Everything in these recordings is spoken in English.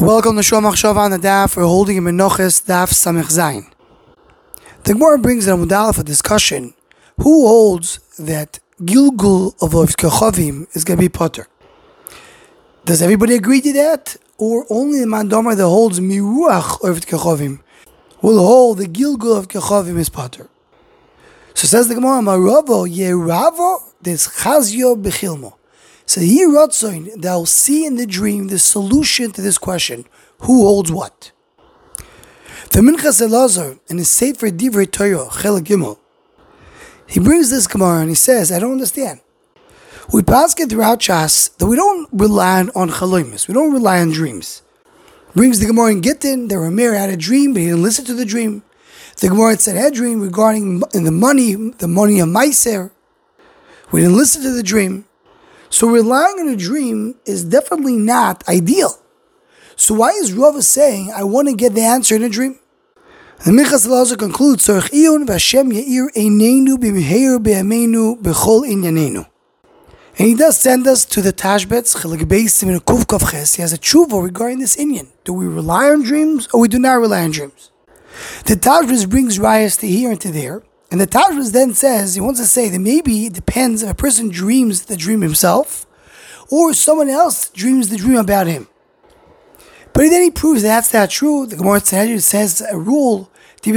Welcome to Shom Machshava on the Daf. We're holding in Menachos Daf Samech Zayin. The Gemara brings in Amud Aleph a discussion. Who holds that Gilgul of Kechavim is going to be Potter? Does everybody agree to that? Or only the Mandomar that holds Miruach of Kechavim will hold the Gilgul of Kechavim is Potter? So says the Gemara, Maravo Yeravo des Chazio Bechilmo. So here, Ratzoin, they'll see in the dream the solution to this question: who holds what? The Minchas Elazar in his Sefer Divrei Torah Chelek Gimel, he brings this Gemara and he says, I don't understand. We pass it throughout Shas that we don't rely on chalomis, we don't rely on dreams. Brings the Gemara in Gittin that Rameir had a dream, but he didn't listen to the dream. The Gemara had said had a dream regarding the money of Meiser. We didn't listen to the dream. So relying on a dream is definitely not ideal. So why is Rava saying, I want to get the answer in a dream? The Minchas Elazar concludes, Tzorech iyun v'Hashem ya'ir eineinu b'meher b'yameinu b'chol inyanenu. And he does send us to the Tashbetz, Chelek Beis in Kuf Kaf Ches. He has a tshuva regarding this inyan. Do we rely on dreams or we do not rely on dreams? The Tashbetz brings rayas to here and to there. And the Tashbetz then says, he wants to say that maybe it depends if a person dreams the dream himself or someone else dreams the dream about him. But then he proves that's not true. The Gemara says a rule, so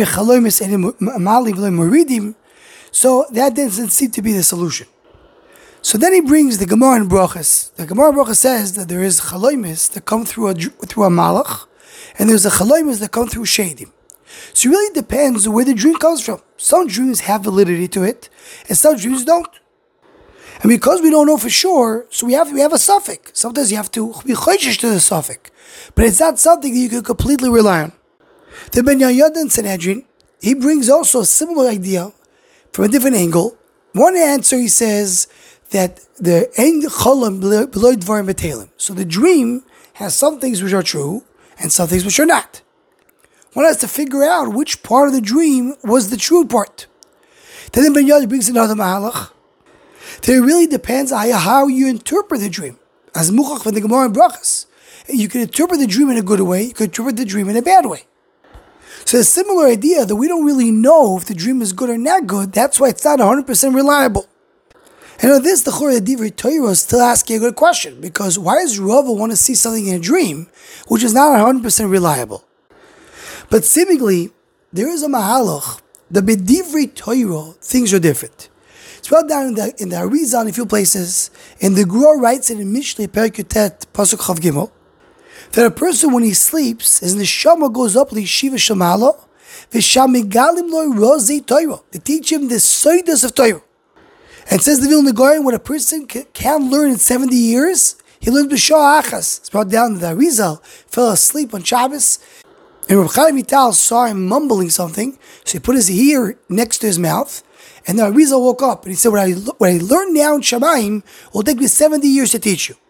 that doesn't seem to be the solution. So then he brings the Gemara in Brachas. The Gemara in Brachas says that there is chalomis that come through a malach, and there's a chalomis that come through shadim. So it really depends where the dream comes from. Some dreams have validity to it, and some dreams don't. And because we don't know for sure, so we have a suffix. Sometimes you have to be choishish to the suffix, but it's not something that you can completely rely on. The Ben Yehoyada in Sanhedrin, he brings also a similar idea from a different angle. One answer, he says that the ein cholam below dvarim b'telim. So the dream has some things which are true and some things which are not. One has to figure out which part of the dream was the true part. Then the Ben Yehoyada brings another mahalach. That it really depends on how you interpret the dream. As Muchach from the Gemara in Brachas, you can interpret the dream in a good way, you can interpret the dream in a bad way. So a similar idea that we don't really know if the dream is good or not good, that's why it's not 100% reliable. And on this, the Chorah Divrei Torah is still asking a good question, because why does Rava want to see something in a dream which is not 100% reliable? But seemingly, there is a mahalach, the B'divrei Torah, things are different. It's brought down in the Arizal in a few places, and the Gur writes in Mishlei Perek Yutet Pasuk Chav Gimel, that a person when he sleeps, his neshama goes up to Yeshiva Shemalo, v'sham megalim lo rozei Torah. They teach him the soidos of Torah. And says the Vilna Gaon, when a person can learn in 70 years, he learned b'shah achas. It's brought down in the Arizal, fell asleep on Shabbos, and Reb Chaim Vital saw him mumbling something, so he put his ear next to his mouth, and the Arizal woke up, and he said, what I learned now in Shamayim will take me 70 years to teach you.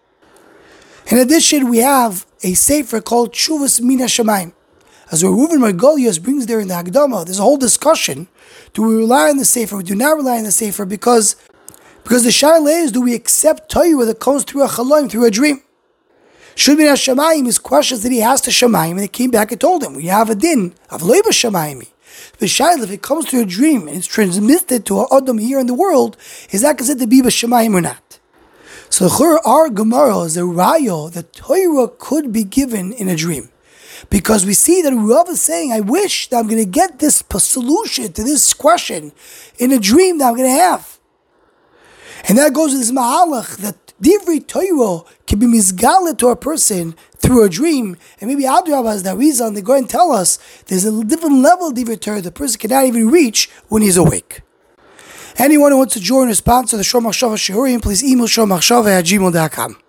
In addition, we have a sefer called Tshuvas Mina Shamayim. As Reuven Margolius brings there in the Hagdama, there's a whole discussion. Do we rely on the sefer? Do not rely on the sefer? Because the shaila is, do we accept Torah that comes through a chaloim, through a dream? Should be Shamayim is questions that he asked to Shamayim, and he came back and told him, we have a din of loiba Shamayim. The shaila, if it comes through a dream and it's transmitted to an Adam here in the world, is that considered to be b'Shamayim or not? So our Gemara is a rayo that Torah could be given in a dream. Because we see that Rav is saying, I wish that I'm going to get this solution to this question in a dream that I'm going to have. And that goes with this mahalach that Divrei Torah can be misgalet to a person through a dream. And maybe Adrabah, as the reason they go and tell us, there's a different level of Divrei Torah the person cannot even reach when he's awake. Anyone who wants to join or sponsor the Shom Machshava Shiurim, please email shomachshava@gmail.com.